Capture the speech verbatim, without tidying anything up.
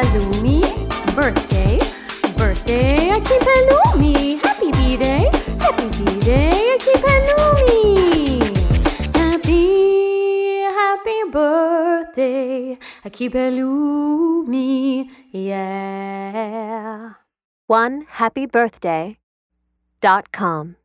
Halloumi. Birthday. Birthday, Aki Halloumi. Happy B-Day. Happy B-Day, Aki Halloumi. Happy, happy birthday, Aki Halloumi. Yeah. one happy birthday dot com